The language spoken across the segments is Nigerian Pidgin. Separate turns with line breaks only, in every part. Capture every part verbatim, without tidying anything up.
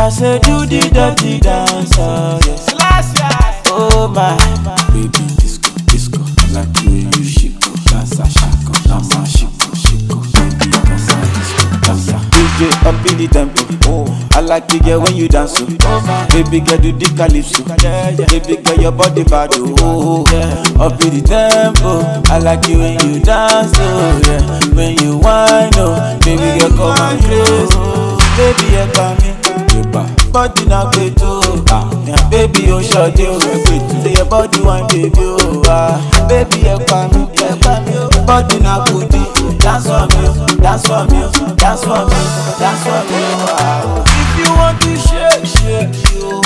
I say do the dirty dance, oh yes. Oh my,
Baby disco, disco, I like the way you shake, dance a shako, dance a shiko, shiko, baby dance a disco, dance a
D J up in the tempo. Oh, I like the girl when you dance, oh. Oh my, baby girl do the calypso. Yeah, yeah. Baby girl your body bad, oh yeah. Up in the tempo. I like it when you dance, oh yeah. When you whine, oh, baby girl come and close. Baby you come me, body na beto, ah. Yeah, baby you short you, say your body wine baby, oh ah. Baby you come me, body na goodie. Dance for me, dance for me, dance for me, dance for me, ah. If you want to shake, shake you,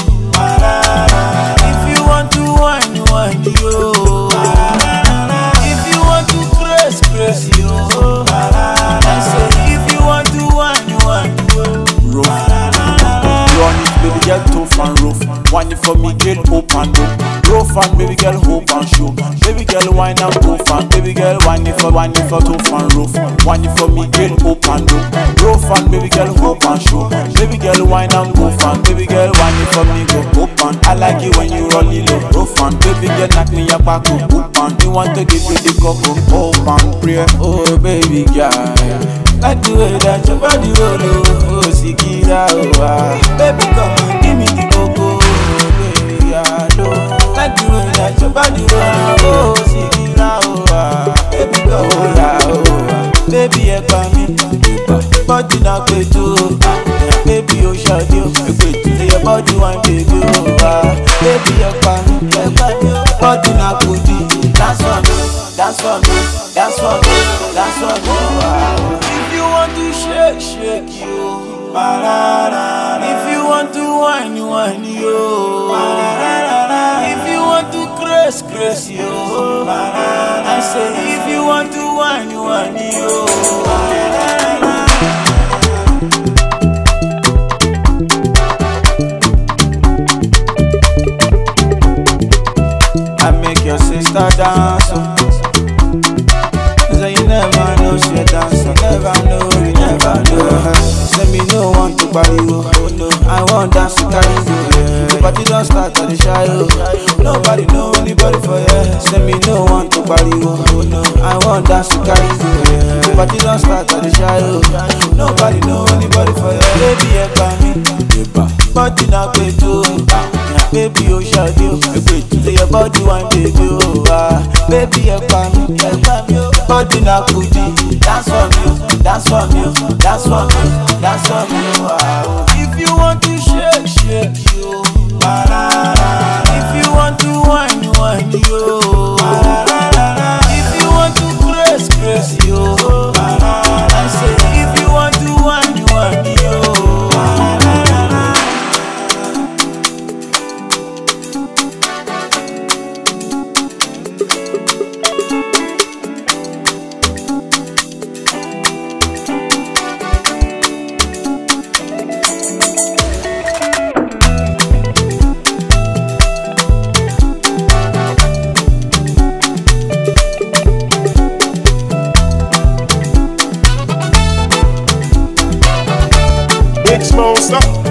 ah. If you want to whine, whine you, ah. If you want to press, press you, ah. I say if you want to whine, whine you,
rough. Run it, baby girl, tough and rough. Wine it for me, girl, open up. Rough and baby girl, hope and show. Baby girl, wine and tough and baby girl, wine it for, wine it for tough and rough. Wine it for me, girl, open up. Rough and baby girl, hope and show. Baby girl, wine and tough and baby girl, wine it for me, go open. I like it when you roll it low. Rough and baby girl, knock me your back up, open. You want to give me the cock up, open, pray.
oh baby girl. Like the way that your body roll, oh, oh, Sikira, oh, ah. Baby, come and give me the cocoa, oh, baby, I know. Like the way that your body roll, oh, Sikira, oh, ah. Baby, come on, oh, ah. Baby, you come me, body na beto, ah. Yeah, baby, you short you, say your body wine, baby, oh, ah. Baby, you come me, body na goodie. Dance for me, dance for me, dance for me, dance for me, ah. If you want to shake, shake you, ba-da-da-da. If you want to whine, whine you, ba-da-da-da. If you want to craze, craze you, ba-da-da-da. I say if you want to whine, whine you, ba-da-da-da. I make your sister dance, oh. Say you never know she a dancer, never know, you never know. Say me no want to party, oh no, I want dance to carry you. The party don't start at the shy, oh. Nobody know anybody for you. Say me no want to party, oh no, I want dance to carry you. The party don't start at the shy, oh. Nobody know anybody for you. Baby, you come me, body na beto, baby you short you, say your body wine baby, oh ah. Baby you come me, body na goodie. Dance for me, dance for me, dance for me, dance for me, wow. If you want to shake, shake you, ba-da-da. If you want to whine, whine you, ba-da-da. If you want to press, press you, ba-da-da. I say if you want to whine, whine you, ba-da-da.
Big Smoke, stop.